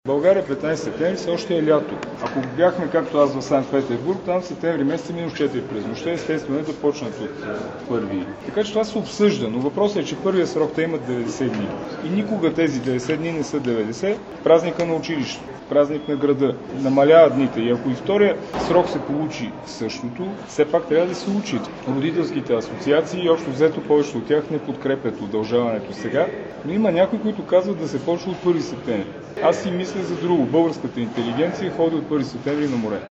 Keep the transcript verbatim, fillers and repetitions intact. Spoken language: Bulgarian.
В България петнайсети септември все още е лято. Ако бяхме както аз в Санкт-Петербург, там септември месец е минус четири през нощта, естествено е да почнат от първи. Така че това се обсъжда, но въпросът е, че първия срок те имат деветдесет дни. И никога тези деветдесет дни не са деветдесет. Празника на училището, празник на града, намалява дните. И ако и втория срок се получи същото, все пак трябва да се учат. Родителските асоциации, общо взето повечето от тях не подкрепят удължаването сега, но има някои, които казват да се почва от първи септември. Аз си мисля за друго. Българската интелигенция ходи от първи септември на море.